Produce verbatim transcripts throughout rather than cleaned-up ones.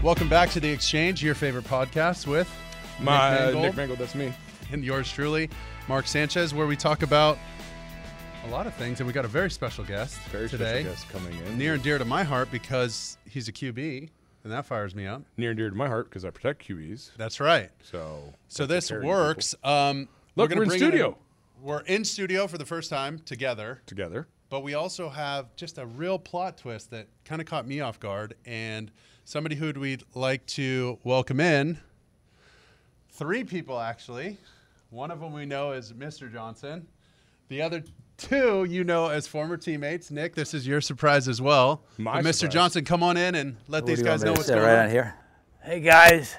Welcome back to The Exchange, your favorite podcast with My Nick Mangold, uh, Nick Mangold, that's me. And yours truly, Mark Sanchez, where we talk about a lot of things. And we got a very special guest Very today. special guest coming in. Near and dear to my heart because he's a Q B, and that fires me up. Near and dear to my heart because I protect Q Bs. That's right. So, So this works. Um, Look, gonna we're in bring studio. In, we're in studio for the first time together. Together. But we also have just a real plot twist that kind of caught me off guard. And somebody who we'd like to welcome in. Three people, actually. One of them we know is Mister Johnson. The other two you know as former teammates. Nick, this is your surprise as well. My but Mister surprise. Johnson, come on in and let What these do you guys want me know to what's sit going right on. on here. Hey guys.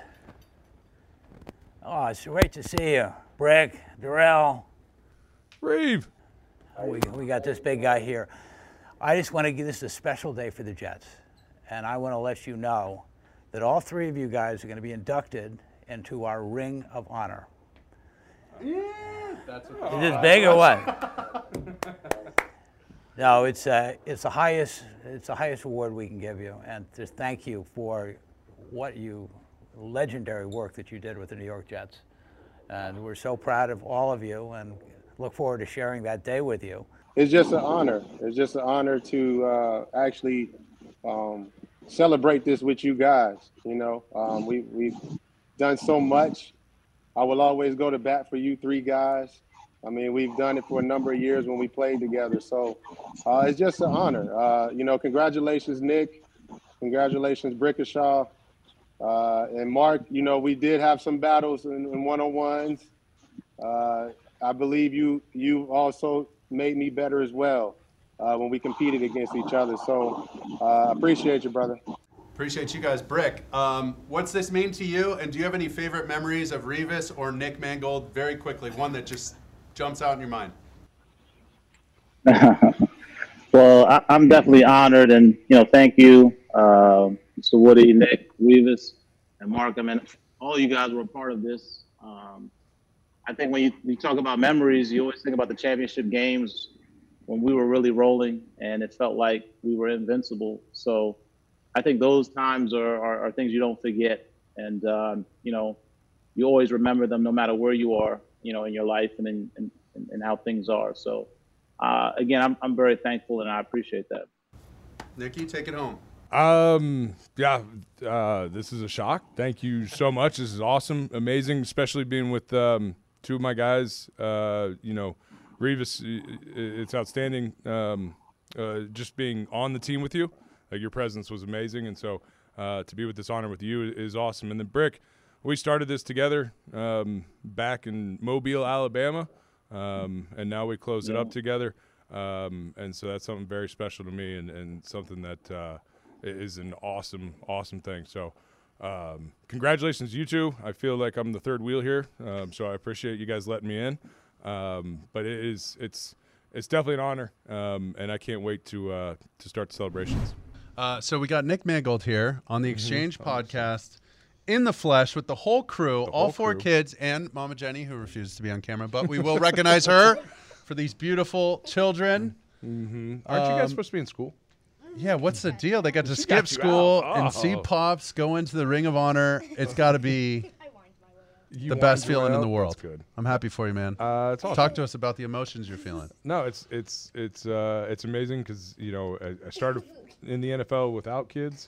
Oh, it's great to see you. Brick, Darrell. Reeve. Oh, we, we got this big guy here. I just want to give this a special day for the Jets. And I want to let you know that all three of you guys are going to be inducted into our Ring of Honor. Yeah, that's what Is this big or what? No, it's uh, it's the highest it's the highest award we can give you, and just thank you for what you legendary work that you did with the New York Jets, and we're so proud of all of you, and look forward to sharing that day with you. It's just an honor. It's just an honor to uh, actually um, celebrate this with you guys. You know, um, we we've done so much. I will always go to bat for you three guys. I mean, we've done it for a number of years when we played together. So uh, it's just an honor. Uh, you know, congratulations, Nick. Congratulations, Brickashaw. Uh, and Mark, you know, we did have some battles in, in one-on-ones. Uh, I believe you you also made me better as well uh, when we competed against each other. So I uh, appreciate you, brother. Appreciate you guys. Brick, um, what's this mean to you? And do you have any favorite memories of Revis or Nick Mangold? Very quickly, one that just jumps out in your mind. Well, I, I'm definitely honored, and you know, thank you, uh, Mister Woody, Nick, Revis, and Mark. I mean, all you guys were a part of this. Um, I think when you, you talk about memories, you always think about the championship games when we were really rolling, and it felt like we were invincible. So I think those times are, are, are things you don't forget, and um, you know, you always remember them no matter where you are, you know, in your life and in and, and how things are. So. Uh, again, I'm I'm very thankful, and I appreciate that. Nikki, take it home. Um, yeah, uh, this is a shock. Thank you so much. This is awesome, amazing, especially being with um, two of my guys. Uh, you know, Revis, it's outstanding. Um, uh, just being on the team with you, like your presence was amazing, and so uh, to be with this honor with you is awesome. And then Brick, we started this together um, back in Mobile, Alabama. Um, and now we close it up together. Um, and so that's something very special to me and, and something that uh, is an awesome, awesome thing. So um, congratulations, you two. I feel like I'm the third wheel here. Um, so I appreciate you guys letting me in. Um, but it is, it's, it's definitely an honor. Um, and I can't wait to, uh, to start the celebrations. Uh, so we got Nick Mangold here on the Exchange podcast in the flesh with the whole crew, The all whole four crew. kids, and Mama Jenny, who refuses to be on camera. But we will recognize her for these beautiful children. Mm-hmm. Aren't you Um, guys supposed to be in school? Yeah, what's the deal? They got to She skip got you school out. and Oh. see Pops go into the Ring of Honor. It's got to be You the wanted best your way feeling in the out? world. That's good. I'm happy for you, man. Uh, it's awesome. Talk to us about the emotions you're feeling. No, it's it's it's uh, it's amazing because you know I, I started in the N F L without kids,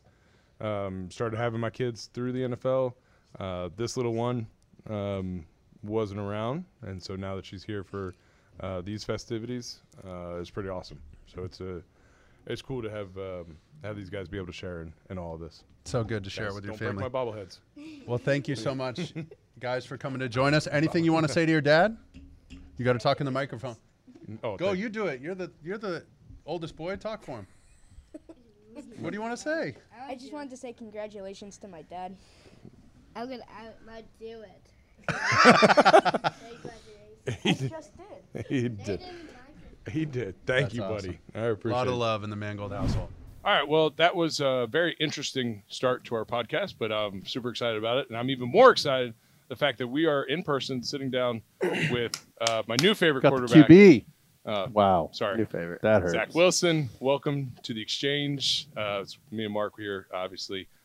um, started having my kids through the N F L. Uh, this little one um, wasn't around, and so now that she's here for uh, these festivities, uh, it's pretty awesome. So it's a it's cool to have um, have these guys be able to share in, in all of this. So good to share Guys, it with your don't family. break my bobbleheads. Well, thank you so much, guys, for coming to join us. Anything you want to say to your dad? You got to talk in the microphone. Oh, Go, thank you do it. You're the you're the oldest boy. Talk for him. What do you want to say? I just wanted to say congratulations to my dad. I'm gonna outdo it. He I did. just did. He did. He did. Thank That's you, awesome. buddy. I A appreciate lot it. of love in the Mangold household. All right, well, that was a very interesting start to our podcast, but I'm super excited about it. And I'm even more excited the fact that we are in person sitting down with uh, my new favorite Got the quarterback. Q B. Uh, Wow. sorry. New favorite. That hurts. Zach Wilson, welcome to the Exchange. Uh, it's me and Mark here, obviously,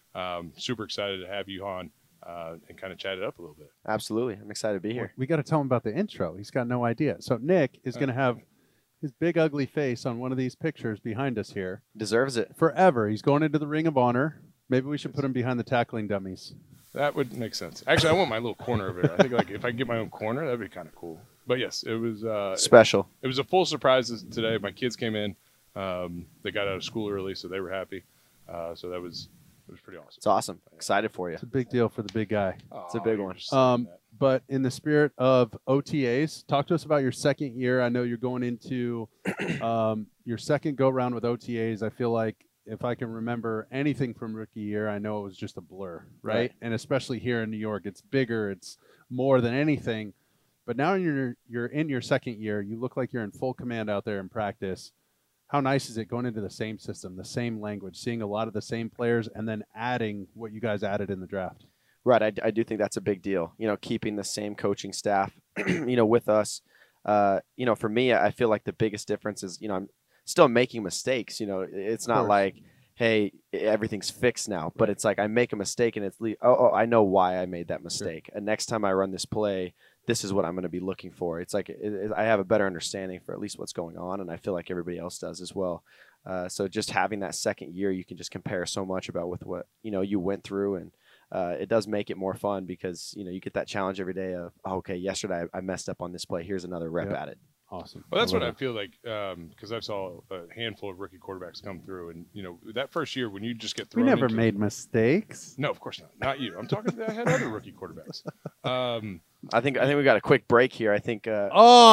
um, super excited to have you on uh, and kind of chat it up a little bit. Absolutely. I'm excited to be here. We got to tell him about the intro. He's got no idea. So Nick is going to have his big ugly face on one of these pictures behind us here. Deserves it. Forever. He's going into the Ring of Honor. Maybe we should put him behind the tackling dummies. That would make sense. Actually, I want my little corner over there. I think like if I could get my own corner, that'd be kind of cool. But yes, it was uh, special. It, it was a full surprise today. My kids came in. Um, they got out of school early, so they were happy. Uh, so that was it was pretty awesome. It's awesome. Excited for you. It's a big deal for the big guy. Oh, it's a big one. Um, but in the spirit of O T As, talk to us about your second year. I know you're going into um, your second go round with O T As. I feel like if I can remember anything from rookie year, I know it was just a blur, right? right? And especially here in New York, it's bigger, it's more than anything. But now you're you're in your second year. You look like you're in full command out there in practice. How nice is it going into the same system, the same language, seeing a lot of the same players, and then adding what you guys added in the draft? Right. I, I do think that's a big deal. You know, keeping the same coaching staff, you know, with us. Uh, you know, for me, I feel like the biggest difference is, you know, I'm still making mistakes. You know, it's not like, hey, everything's fixed now, but it's like I make a mistake and it's, le- oh, oh, I know why I made that mistake. Sure. And next time I run this play, this is what I'm going to be looking for. It's like it, it, I have a better understanding for at least what's going on, and I feel like everybody else does as well. Uh, so just having that second year, you can just compare so much about with what, you know, you went through, and uh, it does make it more fun because, you know, you get that challenge every day of, oh, okay, yesterday I, I messed up on this play. Here's another rep yep. at it. Awesome. Well, that's I what it. I feel like because um, I saw a handful of rookie quarterbacks come through, and you know that first year when you just get thrown. We never into made mistakes. No, of course not. Not you. I'm talking. I had other rookie quarterbacks. Um, I think I think we got a quick break here. I think. Uh,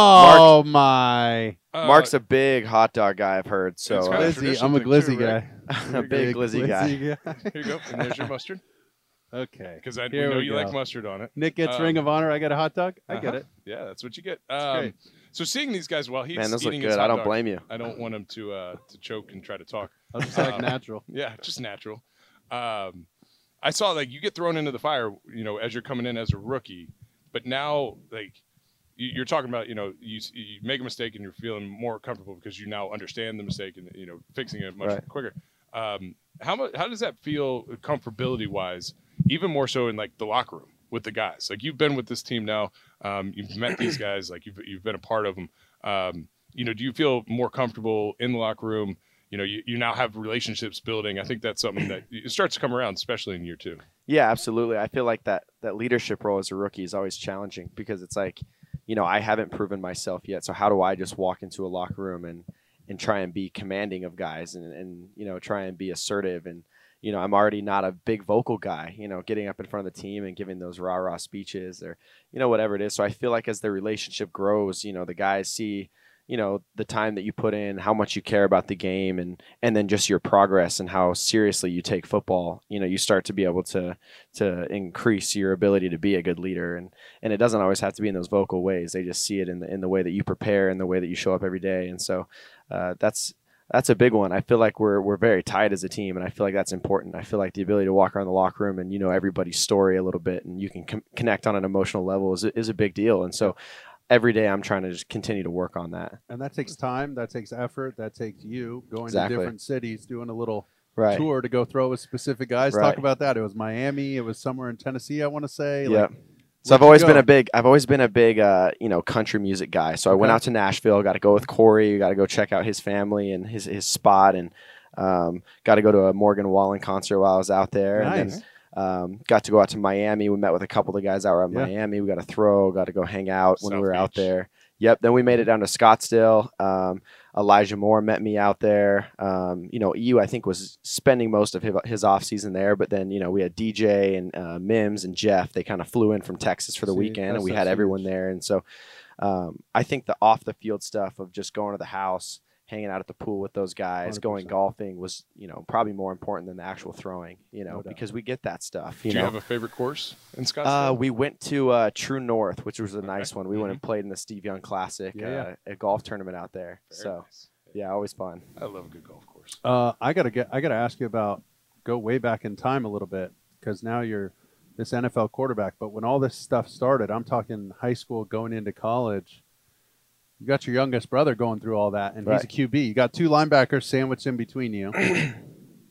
oh Mark, my! Uh, Mark's a big hot dog guy. I've heard. So it's uh, kind of glizzy, I'm a glizzy too, guy. right? a big glizzy, glizzy guy. guy. Here you go. And there's your mustard. Okay. Because I Here know we you go. like mustard on it. Nick gets Um, Ring of Honor. I get a hot dog. I uh-huh. get it. Yeah, that's what you get. Um, great. so seeing these guys while he's Man, those look eating his good. hot I don't dog, blame you. I don't want him to uh, to choke and try to talk. I'll just act Um, natural. Yeah, just natural. Um, I saw like you get thrown into the fire, you know, as you're coming in as a rookie, but now like you- you're talking about, you know, you you make a mistake and you're feeling more comfortable because you now understand the mistake and you know fixing it much Right. quicker. Um, how much? How does that feel comfortability wise? Even more so in like the locker room with the guys. Like you've been with this team now, um, you've met these guys, like you've you've been a part of them. Um, you know, do you feel more comfortable in the locker room? You know, you, you now have relationships building. I think that's something that it starts to come around, especially in year two. Yeah, absolutely. I feel like that that leadership role as a rookie is always challenging because it's like, you know, I haven't proven myself yet. So how do I just walk into a locker room and and try and be commanding of guys and and you know try and be assertive and you know I'm already not a big vocal guy. You know, getting up in front of the team and giving those rah rah speeches or you know whatever it is. So I feel like as the relationship grows, you know, the guys see, you know, the time that you put in, how much you care about the game, and and then just your progress and how seriously you take football. You know, you start to be able to to increase your ability to be a good leader, and and it doesn't always have to be in those vocal ways. They just see it in the in the way that you prepare and the way that you show up every day, and so uh, that's. That's a big one. I feel like we're we're very tight as a team, and I feel like that's important. I feel like the ability to walk around the locker room and you know everybody's story a little bit, and you can com- connect on an emotional level is a, is a big deal. And so every day I'm trying to just continue to work on that. And that takes time. That takes effort. That takes you going Exactly. to different cities, doing a little Right. tour to go throw with specific guys. Right. Talk about that. It was Miami. It was somewhere in Tennessee, I want to say. Yeah. Like, So I've where'd you always go? been a big I've always been a big uh, you know country music guy. So I went Okay. out to Nashville, got to go with Corey, got to go check out his family and his his spot, and um, got to go to a Morgan Wallen concert while I was out there. And Nice. then um, got to go out to Miami. We met with a couple of the guys out in Yeah. Miami. We got to throw, got to go hang out when South we were out Beach. there. Yep. Then we made it down to Scottsdale. Um, Elijah Moore met me out there. Um, you know, E U I think was spending most of his, his off season there, but then you know we had D J and uh, Mims and Jeff. They kind of flew in from Texas for the See, weekend, that's- and we that's had everyone huge. there. And so um, I think the off the field stuff of just going to the house, hanging out at the pool with those guys, one hundred going percent. golfing was you know probably more important than the actual throwing. You know, No doubt. because we get that stuff. Do You you know. have a favorite course in Uh, Scottsdale? we went to uh, True North, which was a nice one. We went Mhm. and played in the Steve Young Classic, Yeah, yeah. uh, a golf tournament out there. Very so nice. yeah, always fun. I love a good golf course. Uh, I gotta get. I gotta ask you about go way back in time a little bit because now you're this N F L quarterback. But when all this stuff started, I'm talking high school going into college. You got your youngest brother going through all that, and he's a Right. Q B. You got two linebackers sandwiched in between you.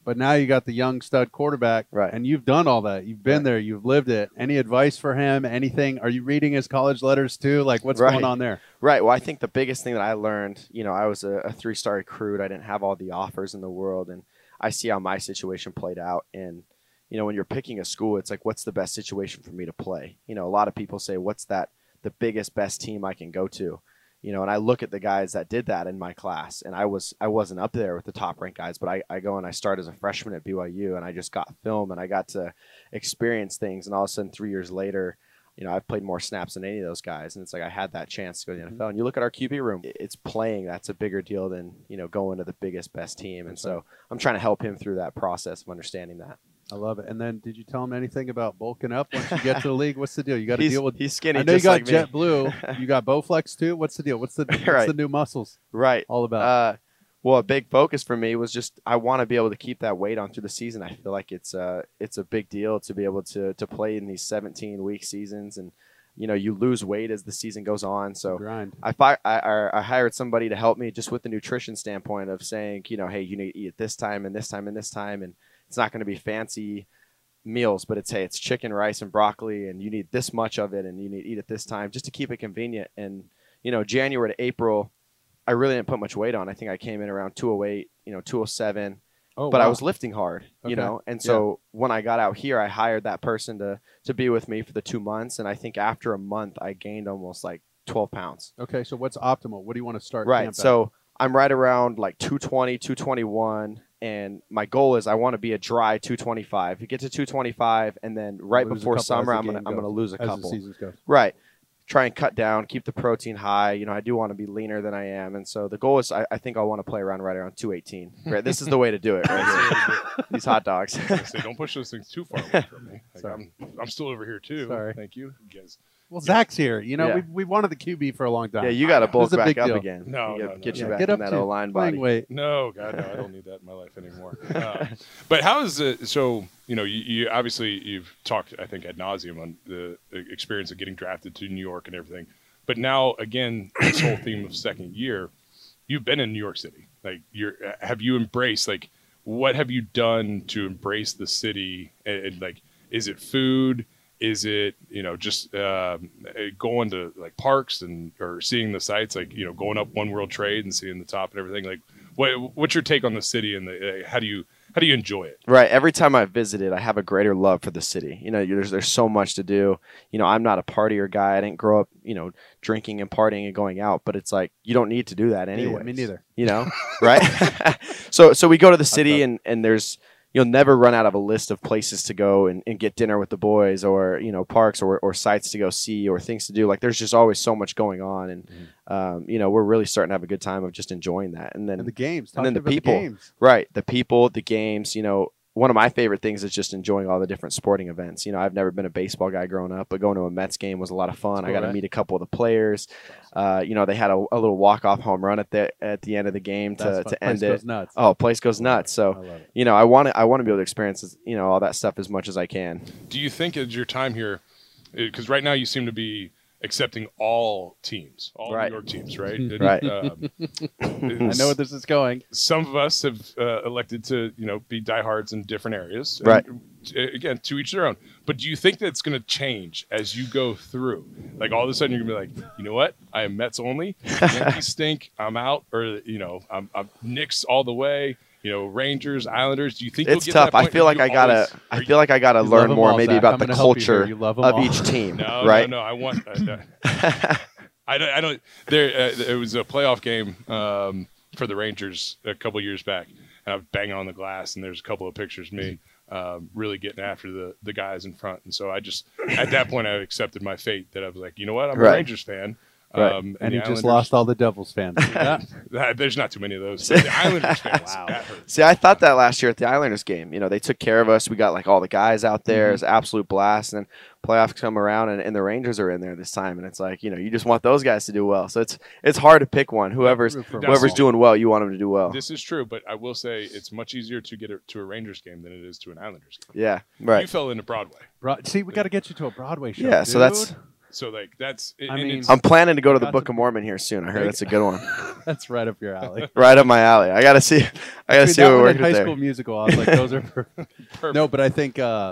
but now you got the young stud quarterback, Right. and you've done all that. You've been Right. there. You've lived it. Any advice for him? Anything? Are you reading his college letters too? Like, what's Right. going on there? Right. Well, I think the biggest thing that I learned, you know, I was a, a three-star recruit. I didn't have all the offers in the world, and I see how my situation played out. And, you know, when you're picking a school, it's like, what's the best situation for me to play? You know, a lot of people say, what's that, the biggest, best team I can go to? You know, and I look at the guys that did that in my class, and I was I wasn't up there with the top ranked guys, but I, I go and I start as a freshman at B Y U, and I just got film and I got to experience things, and all of a sudden three years later, you know, I've played more snaps than any of those guys, and it's like I had that chance to go to the N F L. And you look at our Q B room; it's playing. That's a bigger deal than, you know, going to the biggest, best team. And so I'm trying to help him through that process of understanding that. I love it. And then, did you tell him anything about bulking up once you get to the league? What's the deal? You got to He's- deal with. he's skinny I know just you got like me. JetBlue. You got Bowflex too. What's the deal? What's the what's Right. the new muscles Right. all about? Uh, well, a big focus for me was just I want to be able to keep that weight on through the season. I feel like it's uh it's a big deal to be able to to play in these seventeen week seasons, and you know you lose weight as the season goes on. So Grind. I, fi- I I I hired somebody to help me just with the nutrition standpoint of saying, you know, hey, you need to eat at this time and this time and this time, and it's not going to be fancy meals, but it's hey, it's chicken, rice, and broccoli, and you need this much of it, and you need to eat at this time just to keep it convenient. And you know, January to April, I really didn't put much weight on. I think I came in around two oh eight, you know, two oh seven. Oh, but I wow. was lifting hard, you Okay. know, and so when I got out here, I hired that person to to be with me for the two months, and I think after a month, I gained almost like twelve pounds. Okay, so what's optimal? What do you want to start? Right. camp at? So I'm right around like two twenty, two twenty-one, and my goal is I want to be a dry two twenty-five. You get to two twenty-five, and then right Lose a before couple as summer, the I'm gonna game I'm goes, gonna lose a as couple. the season goes. Right. Try and cut down, keep the protein high. You know, I do want to be leaner than I am, and so the goal is I, I think I want to play around right around two eighteen. Right. This is the way to do it. Right here. These hot dogs. I say, don't push those things too far away from me. Like, I'm, I'm still over here too. Sorry. Thank you. You guys. Well, Zach's here. You know, Yeah. we we wanted the Q B for a long time. Yeah, you got to bulk This is a back big up deal. again. No, You no, gotta no, get no. you Yeah, back get in up that to O line playing body. weight. No, God, no, I don't need that in my life anymore. Uh, but how is it? So, you know, you, you obviously you've talked, I think, ad nauseum on the experience of getting drafted to New York and everything. But now, again, this whole theme of second year, you've been in New York City. Like, you're, have you embraced? Like, what have you done to embrace the city? And, and like, is it food? Is it, you know, just um, going to like parks and or seeing the sights, like, you know, going up One World Trade and seeing the top and everything? Like, what what's your take on the city and the uh, how do you how do you enjoy it? Right. Every time I visited, I have a greater love for the city. You know, there's there's so much to do. You know, I'm not a partier guy. I didn't grow up, you know, drinking and partying and going out. But it's like you don't need to do that anyway. me neither. You know, right? so so we go to the city and and there's you'll never run out of a list of places to go and, and get dinner with the boys, or you know, parks or or sites to go see or things to do. Like there's just always so much going on, and um, you know, we're really starting to have a good time of just enjoying that. And then And the games. and then Talk the about people, games. right? The people, the games. You know, one of my favorite things is just enjoying all the different sporting events. You know, I've never been a baseball guy growing up, but going to a Mets game was a lot of fun. That's I got to cool, meet a couple of the players. Uh, you know, they had a, a little walk off home run at the at the end of the game to, That's fun. to Place end goes it. nuts. Oh, place goes nuts. I So love it. you know, I want to I want to be able to experience this, you know, all that stuff as much as I can. Do you think as your time here, because right now you seem to be accepting all teams, all Right. New York teams, right? And, Right. um, I know where this is going. some of us have uh, elected to, you know, be diehards in different areas. And, Right. uh, again, to each their own. But do you think that's going to change as you go through? Like all of a sudden you're going to be like, you know what? I am Mets only. Yankees stink. I'm out. Or, you know, I'm, I'm Knicks all the way. You know, Rangers, Islanders. Do you think It's you'll get to tough. that I point, feel or like do I you gotta. always- I are you- feel like I gotta You learn love 'em more, all, maybe Zach. about I'm the gonna help you here. culture You love 'em of all. each team. No, right? no, no. I want. Uh, uh, I don't. I don't. There. Uh, it was a playoff game um, for the Rangers a couple years back, and I was banging on the glass, and there's a couple of pictures of me um, really getting after the the guys in front, and so I just at that point I accepted my fate that I was like, you know what, I'm Right. a Rangers fan. Right. Um, And the he just Islanders- lost all the Devils fans. Yeah. That- there's not too many of those. But the Islanders fans. Wow. That hurts. See, I thought that last year at the Islanders game. You know, they took care of us. We got like all the guys out there. Mm-hmm. It's an absolute blast. And then playoffs come around, and, and the Rangers are in there this time. And it's like, you know, you just want those guys to do well. So it's it's hard to pick one. Whoever's root for 'em whoever's all. doing well, you want them to do well. This is true, but I will say it's much easier to get a, to a Rangers game than it is to an Islanders game. Yeah, You right. fell into Broadway. Broad- See, we got to get you to a Broadway show. Yeah, so dude. that's So like that's. It, I and mean- it's, I'm planning to go to the Got Book to- of Mormon here soon. I heard that's a good one. That's right up your alley. Right up my alley. I gotta see. I gotta Dude, see that what one we're and working High there. School Musical. I was like, those are perfect. perfect. No, but I think uh,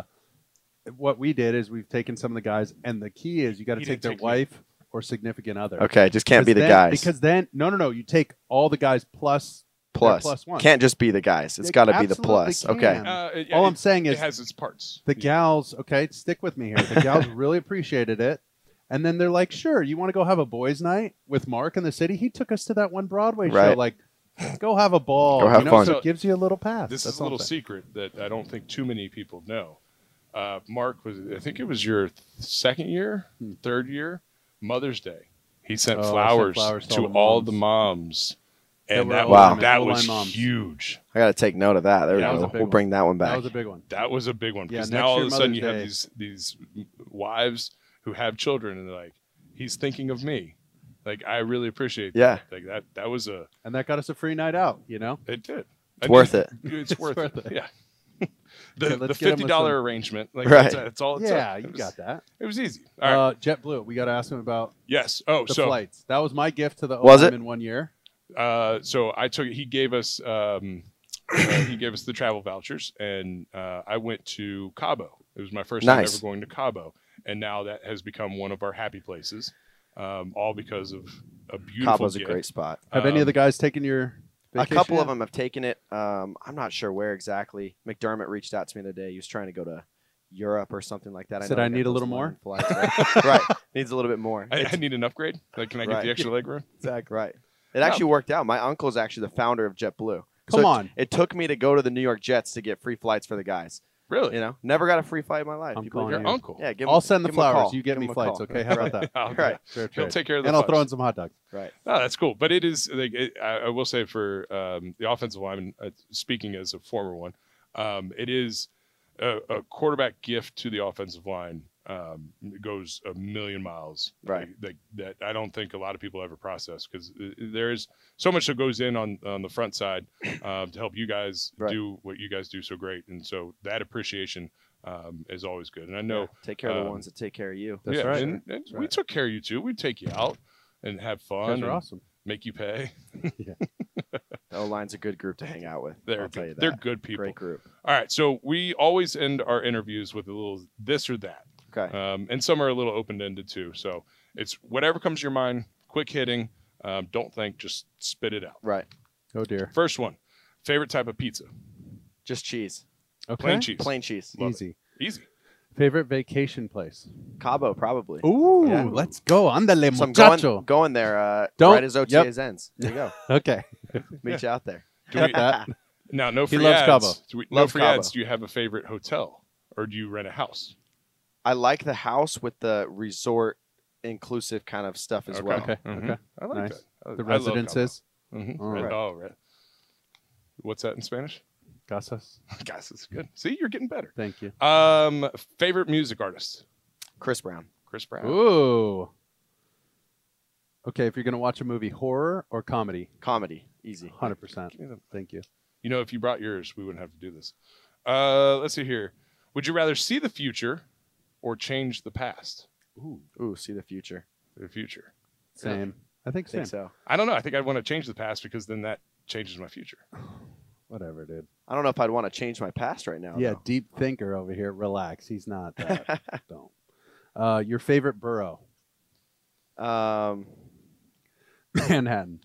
what we did is we've taken some of the guys, and the key is you got to He take didn't their take me. wife or significant other. Okay, just can't be Because the then- guys. Because then, no, no, no. You take all the guys plus their plus, plus one. can't just be the guys. It's They got to be the absolutely plus. can. Okay. Uh, it- All it- I'm saying it is has its parts. the gals. Okay, stick with me here. The gals really appreciated it. And then they're like, sure, you want to go have a boys' night with Mark in the city? He took us to that one Broadway show. Right. Like, go have a ball. Go have you know? fun. So it gives you a little pass. This That's is a all I'm little saying. secret that I don't think too many people know. Uh, Mark was, I think it was your th- second year, third year, Mother's Day. He sent Oh, I sent flowers, flowers to to all the all moms. the moms, That and were that, O-line- was, that O-line was moms. huge. I got to take note of that. There Yeah, that we was go. a big We'll one. bring that one That back. was a big one. That was a big one Yeah, because next now all year of a sudden you Mother's have Day. these these wives who have children, and they're like, he's thinking of me. Like I really appreciate Yeah. that. Like that. That was a. And that got us a free night out, you know? It did. It's worth it. It's worth, worth it. it. Yeah. Okay, the let's the get 'em fifty dollar with arrangement. Like Right. that's, that's all. It's Yeah, up. you It was- got that. It was easy. All right. Uh, JetBlue, we got to ask him about yes. Oh, the so flights. That was my gift to the Was it? O-line in one year. uh, so I took. He gave us. Um, uh, he gave us the travel vouchers, and uh, I went to Cabo. It was my first time Nice. ever going to Cabo, and now that has become one of our happy places. Um, all because of a beautiful. Cabo's a gift. great spot. Have any of Um, the guys taken your A vacation couple yet? of them have taken it. Um, I'm not sure where exactly. McDermott reached out to me the other day. He was trying to go to Europe or something like that. Said, know "I they got need a those little London more?" Flights, right? right. Needs a little bit more. I, I It's- need an upgrade. Like, can I get Right. the extra leg room? Exactly. Right. It actually worked out. My uncle is actually the founder of JetBlue. Come So on. It, it took me to go to the New York Jets to get free flights for the guys. Really? You know, never got a free flight in my life. I'm You believe calling Your it? you. uncle. Yeah, give him, I'll send the give him a flowers. call. You get Give me him a flights, call. okay? How about that? Okay. Right. Fair He'll trade. take care of the And I'll throw flowers. in some hot dogs. Right. No, that's cool. But it is like it, I, I will say for um, the offensive lineman, uh, speaking as a former one, um, it is a, a quarterback gift to the offensive line. Um, it goes a million miles. Right. Like, like, that I don't think a lot of people ever process because there is so much that goes in on on the front side um, to help you guys Right. do what you guys do so great, and so that appreciation um, is always good. And I know. Take care of the um, ones that take care of you. That's yeah, right. And, and That's we right. took care of you too. We'd take you out and have You fun. guys are and awesome. Make you pay. The O-line's a good group to hang out with. They're I'll tell you good. that. They're good people. Great group. All right, so we always end our interviews with a little this or that, Okay. um, and some are a little open-ended too. So it's whatever comes to your mind, quick hitting. Um, don't think, just spit it out. Right. Oh dear. First one, favorite type of pizza, Just cheese. Okay. plain cheese, Plain cheese. Love it. Easy. easy. Favorite vacation place? Cabo, probably. Ooh, Yeah. let's go. Andale, So I'm muchacho. going, going there uh, Don't- right as O T As ends. There you go. Okay. Meet you out there. Do we, that. now, no He free loves ads. Cabo. Do we, no Loves free Cabo. ads. Do you have a favorite hotel, or do you rent a house? I like the house with the resort inclusive kind of stuff as Okay. well. Okay. Mhm. Okay. I like Nice. that. I- The I love Cabo. residences. Mhm. All Red- right. Oh, red. What's that in Spanish? Casas. Guys, this is good. See, you're getting better. Thank you. Um, favorite music artist? Chris Brown. Chris Brown. Ooh. Okay, if you're gonna watch a movie, horror or comedy? Comedy. Easy. Hundred percent. Give me the- Thank you. You know, if you brought yours, we wouldn't have to do this. Uh, let's see here. Would you rather see the future or change the past? Ooh. Ooh, see the future. The future. Same. I think I same. think so. I don't know. I think I'd want to change the past because then that changes my future. Whatever, dude. I don't know if I'd want to change my past right now. Yeah, though. deep thinker over here. Relax. He's not that. Don't. Uh, your favorite borough? Uh, Um, Manhattan.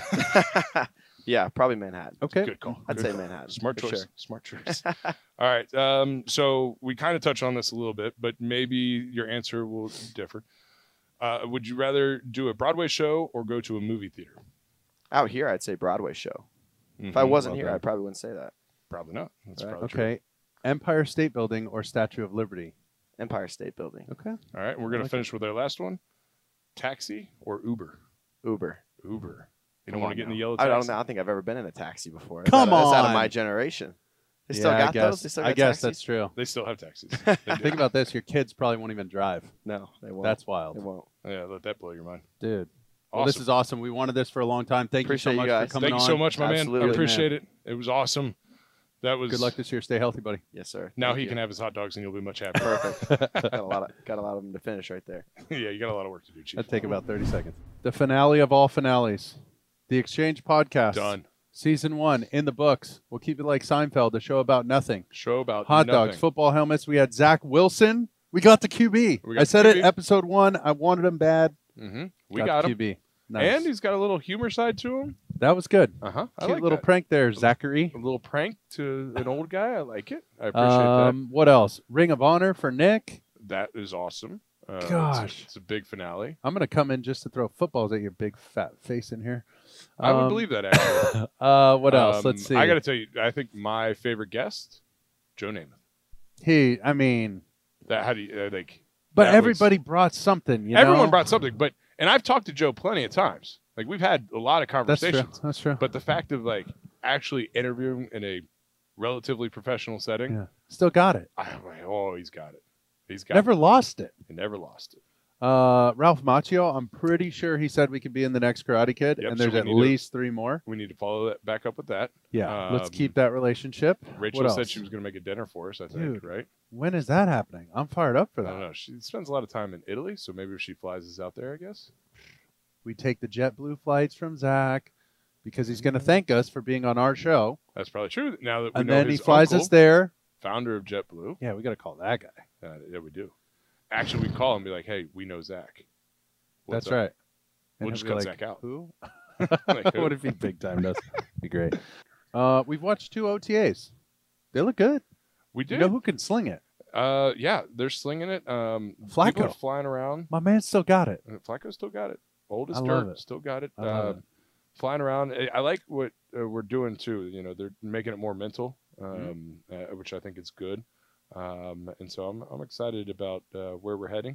yeah, probably Manhattan. Okay. Good call. I'd Good say call. Manhattan. Smart for choice. sure. Smart choice. All right. Um, so we kind of touched on this a little bit, but maybe your answer will differ. Uh, would you rather do a Broadway show or go to a movie theater? Out here, I'd say Broadway show. If I Mhm. wasn't well here, done. I probably wouldn't say that. Probably not. That's Right. probably true. Okay. Empire State Building or Statue of Liberty? Empire State Building. Okay. All right. We're going like to finish with our last one. Taxi or Uber? Uber. Uber. You don't Come want on to get in now. the yellow I taxi? don't know. I think I've ever been in a taxi before. That's Come out of- That's out of on. my generation. They still yeah, got I guess. those? They still I got guess taxis? that's true. They still have taxis. They do. Think about this. Your kids probably won't even drive. No, they won't. That's wild. They won't. Yeah, let that blow your mind. Dude. Well, this Awesome. is awesome. We wanted this for a long time. Thank Appreciate you so you much guys. for coming Thank on. you so much, my man. I Absolutely, appreciate it. It was awesome. That was Good luck this year. Stay healthy, buddy. Yes, sir. Now Thank he you. can have his hot dogs, and you'll be much happier. Perfect. got a lot of got a lot of them to finish right there. Yeah, you got a lot of work to do, Chief. That'd take about thirty seconds. The finale of all finales, the Exchange Podcast. Done. Season one in the books. We'll keep it like Seinfeld, a show about nothing. Show about Hot nothing. dogs, football helmets. We had Zach Wilson. We got the Q B. We got I said Q it B. episode one. I wanted him bad. Mm-hmm. We got, got the him. Q B. Nice. And he's got a little humor side to him. That was good. Uh huh. I Cute like little that. prank there, Zachary. A little prank to an old guy. I like it. I appreciate Um, what else? Ring of Honor for Nick. that. That is awesome. Uh, it's a- Gosh. it's a, big finale. I'm gonna come in just to throw footballs at your big fat face in here. I would Um, believe that actually. Uh, what else? Um, Let's see. I got to tell you, I think my favorite guest, Joe Namath. He, I mean, That how do you uh, like? but that was- everybody brought something. You everyone know? brought something, but and I've talked to Joe plenty of times. Like we've had a lot of That's true. conversations. That's true. But the fact of like actually interviewing in a relatively professional setting, Yeah. Still got it. I'm like, oh, he's got it. He's got Never it. lost it. He never lost it. Uh, Ralph Macchio, I'm pretty sure he said we could be in the next Karate Kid, Yep, and so there's we at need to- least three more. We need to follow that back up with that. Yeah, let's Um, keep that relationship. Rachel What said else? she was going to make a dinner for us. I think, Dude, right? When is that happening? I'm fired up for I that. don't know. She spends a lot of time in Italy, so maybe if she flies us out there, I guess. We take the JetBlue flights from Zach because he's going to thank us for being on our show, That's probably true. Now that we and know then he his flies uncle, us there. founder of JetBlue. Yeah, we got to call that guy. Uh, yeah, we do. Actually, we can call him and be like, "Hey, we know Zach." What's That's up? right. We'll And just he'll be cut like, Zach out. Who? Like, who? What if he big time does? Be great. Uh, we've watched two O T As. They look good. We did. You know who can sling it? Uh, yeah, they're slinging it. Um, Flacco. people are flying around. My man still got it. Uh, Flacco still got it. Old as I dirt, love it. still got it. I love Uh, it. Flying around. I- I like what uh, we're doing too. You know, they're making it more mental, Mm-hmm. um, uh, which I think is good. Um, and so I'm I'm excited about uh, where we're heading,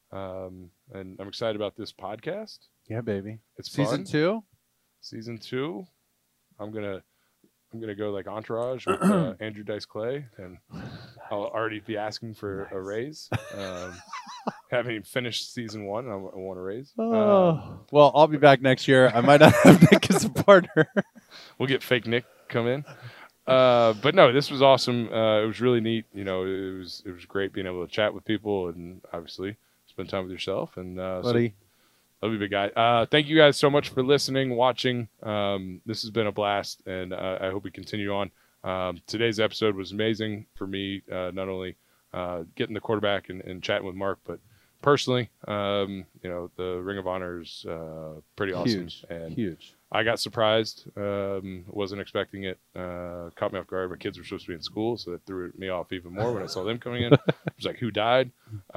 um, and I'm excited about this podcast. Yeah, baby. It's Season fun. two. Season two, I'm gonna I'm gonna go like Entourage with uh, Andrew Dice Clay, and I'll already be asking for a raise. Um, haven't even finished season one, and I, I want a raise. Oh. Um, Well, I'll be back next year. I might not have Nick as a partner. we'll get fake Nick come in. Uh, but no, this was awesome. Uh, it was really neat. You know, it was it was great being able to chat with people and obviously spend time with yourself. And uh, so- Buddy. love you, big guy. Uh, thank you guys so much for listening, watching. Um, this has been a blast, and uh, I hope we continue on. Um, today's episode was amazing for me, uh, not only uh, getting the quarterback and, and chatting with Mark, but personally, um, you know, the Ring of Honor is uh, pretty awesome. Huge. And Huge. I got surprised. Um, wasn't expecting it. Uh, caught me off guard. My kids were supposed to be in school, so that threw me off even more when I saw them coming in. It was like, who died?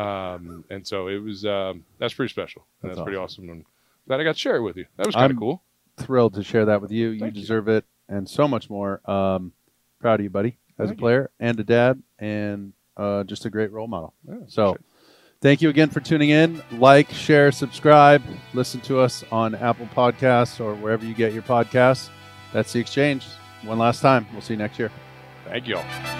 Um, and so it was. Um, that's pretty special. And That's that's pretty awesome. And glad I got to share it with you. That was kind I'm of cool. Thrilled to share that with you. You Thank you. deserve it, and so much more. Um, proud of you, buddy, as Thank a you. player and a dad, and uh, just a great role model. Yeah, So, appreciate thank you again for tuning in. Like, share, subscribe. Listen to us on Apple Podcasts or wherever you get your podcasts. That's The Exchange. One last time. We'll see you next year. it. Thank you all.